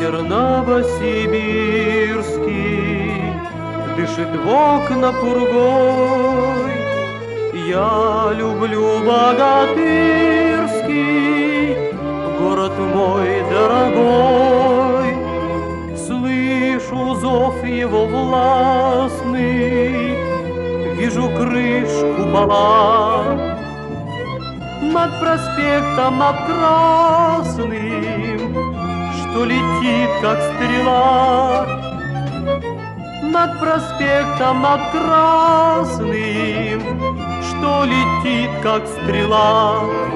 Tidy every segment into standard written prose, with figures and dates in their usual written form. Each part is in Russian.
Ветер новосибирский дышит в окна пургой. Я люблю богатырский город мой дорогой. Слышу зов его властный, вижу крыш купола. Над проспектом, над красным, что летит, как стрела. Над проспектом, над красным, что летит, как стрела.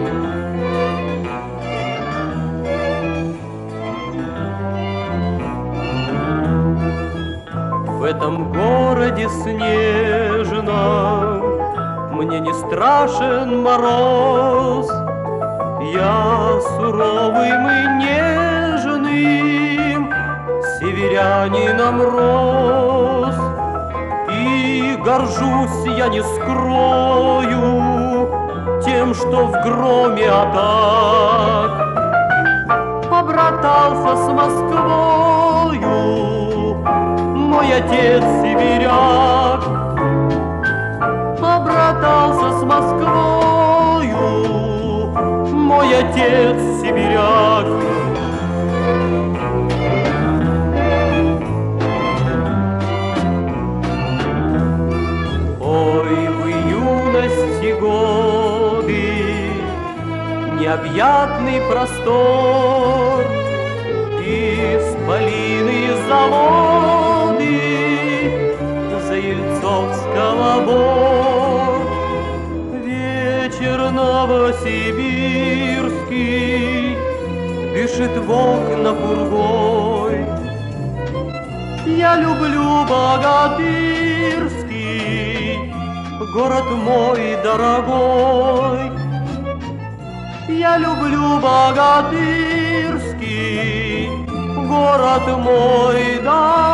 В этом городе снежном мне не страшен мороз. Я суровым и нежным северянином рос. И горжусь, я не скрою, тем, что в громе атак побратался с Москвою мой отец сибиряк. Побратался с Москвою мой отец сибиряк. Ой, в юности годы необъятный простор, исполины заводы Заельцовского бор. Вечер новосибирский дышит в окна пургой. Я люблю богатырский город мой дорогой. Я люблю богатырский город мой дорогой.